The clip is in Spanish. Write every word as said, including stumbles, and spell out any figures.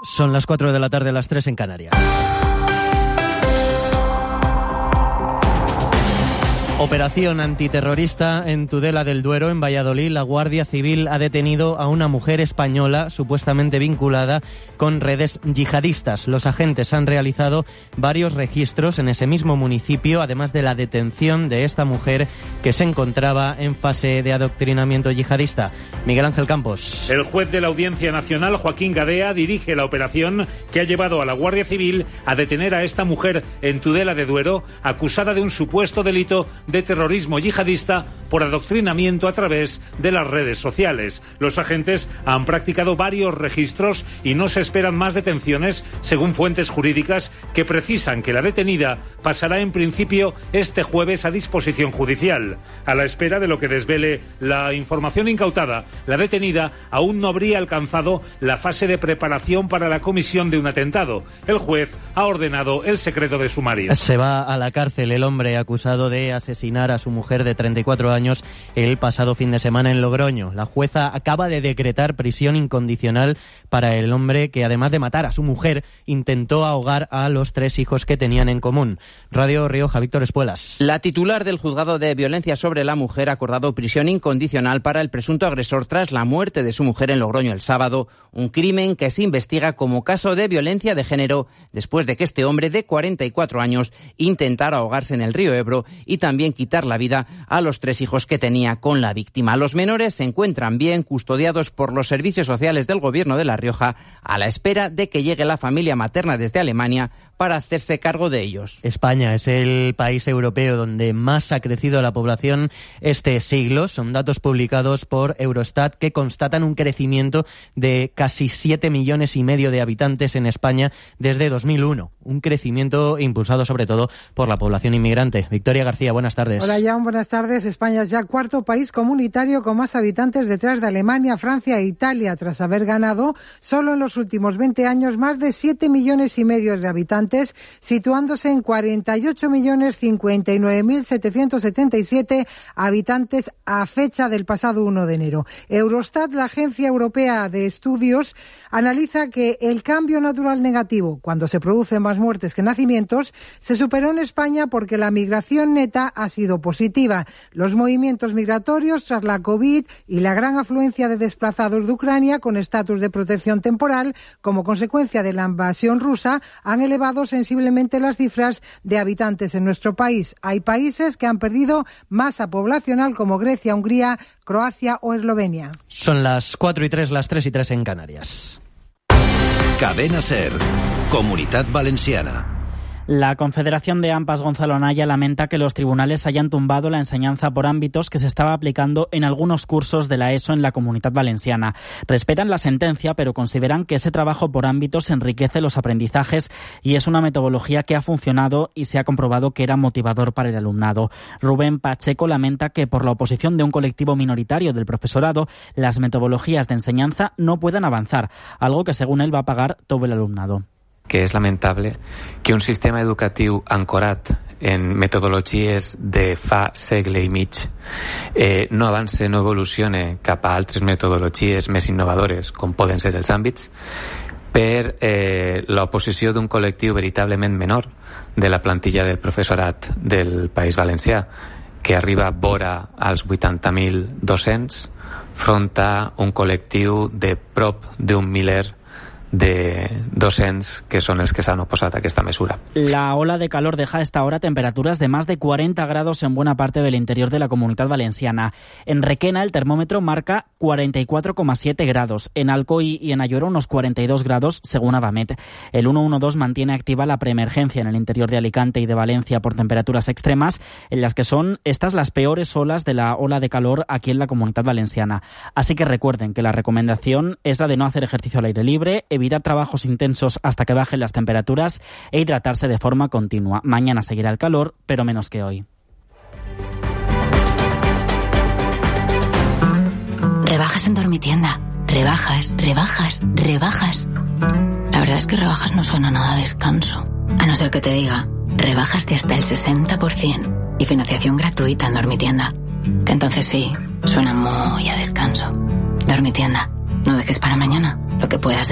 Son las cuatro de la tarde, las tres en Canarias. Operación antiterrorista en Tudela del Duero, en Valladolid. La Guardia Civil ha detenido a una mujer española supuestamente vinculada con redes yihadistas. Los agentes han realizado varios registros en ese mismo municipio, además de la detención de esta mujer que se encontraba en fase de adoctrinamiento yihadista. Miguel Ángel Campos. El juez de la Audiencia Nacional, Joaquín Gadea, dirige la operación que ha llevado a la Guardia Civil a detener a esta mujer en Tudela de Duero, acusada de un supuesto delito de terrorismo yihadista por adoctrinamiento a través de las redes sociales. Los agentes han practicado varios registros y no se esperan más detenciones, según fuentes jurídicas que precisan que la detenida pasará en principio este jueves a disposición judicial. A la espera de lo que desvele la información incautada, la detenida aún no habría alcanzado la fase de preparación para la comisión de un atentado. El juez ha ordenado el secreto de sumario. Se va a la cárcel el hombre acusado de asesinar a su mujer de treinta y cuatro años el pasado fin de semana en Logroño. La jueza acaba de decretar prisión incondicional para el hombre que, además de matar a su mujer, intentó ahogar a los tres hijos que tenían en común. Radio Rioja, Víctor Espuelas. La titular del Juzgado de Violencia sobre la Mujer ha acordado prisión incondicional para el presunto agresor tras la muerte de su mujer en Logroño el sábado, un crimen que se investiga como caso de violencia de género después de que este hombre de cuarenta y cuatro años intentara ahogarse en el río Ebro y también quitar la vida a los tres hijos que tenía con la víctima. Los menores se encuentran bien custodiados por los servicios sociales del Gobierno de La Rioja a la espera de que llegue la familia materna desde Alemania para hacerse cargo de ellos. España es el país europeo donde más ha crecido la población este siglo. Son datos publicados por Eurostat que constatan un crecimiento de casi siete millones y medio de habitantes en España desde dos mil uno. Un crecimiento impulsado sobre todo por la población inmigrante. Victoria García, buenas tardes. Hola, Jan, buenas tardes. España es ya cuarto país comunitario con más habitantes detrás de Alemania, Francia e Italia, tras haber ganado solo en los últimos veinte años más de siete millones y medio de habitantes, situándose en cuarenta y ocho millones cincuenta y nueve mil setecientos setenta y siete habitantes a fecha del pasado uno de enero. Eurostat, la agencia europea de estudios, analiza que el cambio natural negativo, cuando se producen más muertes que nacimientos, se superó en España porque la migración neta ha sido positiva. Los movimientos migratorios tras la COVID y la gran afluencia de desplazados de Ucrania con estatus de protección temporal como consecuencia de la invasión rusa han elevado sensiblemente las cifras de habitantes en nuestro país. Hay países que han perdido masa poblacional como Grecia, Hungría, Croacia o Eslovenia. Son las cuatro y tres, las tres y tres en Canarias. Cadena SER, Comunitat Valenciana. La Confederación de AMPAs Gonzalo Anaya lamenta que los tribunales hayan tumbado la enseñanza por ámbitos que se estaba aplicando en algunos cursos de la ESO en la Comunidad Valenciana. Respetan la sentencia, pero consideran que ese trabajo por ámbitos enriquece los aprendizajes y es una metodología que ha funcionado y se ha comprobado que era motivador para el alumnado. Rubén Pacheco lamenta que por la oposición de un colectivo minoritario del profesorado, las metodologías de enseñanza no puedan avanzar, algo que según él va a pagar todo el alumnado. Que és lamentable que un sistema educatiu ancorat en metodologies de fa segle i mig eh, no avance, no evolucione cap a altres metodologies més innovadores, com poden ser els àmbits, per eh, l'oposició d'un col·lectiu veritablement menor de la plantilla del professorat del País Valencià, que arriba vora als vuitanta mil docents, front a un col·lectiu de prop d'un miler de docents que son los que se han oposat a esta mesura. La ola de calor deja a esta hora temperaturas de más de cuarenta grados en buena parte del interior de la Comunidad Valenciana. En Requena el termómetro marca cuarenta y cuatro coma siete grados, en Alcoy y en Ayora unos cuarenta y dos grados según Avamet. El ciento doce mantiene activa la preemergencia en el interior de Alicante y de Valencia por temperaturas extremas, en las que son estas las peores olas de la ola de calor aquí en la Comunidad Valenciana. Así que recuerden que la recomendación es la de no hacer ejercicio al aire libre, evitar trabajos intensos hasta que bajen las temperaturas e hidratarse de forma continua. Mañana seguirá el calor, pero menos que hoy. Rebajas en Dormitienda. Rebajas, rebajas, rebajas. La verdad es que rebajas no suena nada a descanso. A no ser que te diga, rebajas de hasta el sesenta por ciento y financiación gratuita en Dormitienda. Que entonces sí, suena muy a descanso. Dormitienda. No dejes para mañana lo que puedas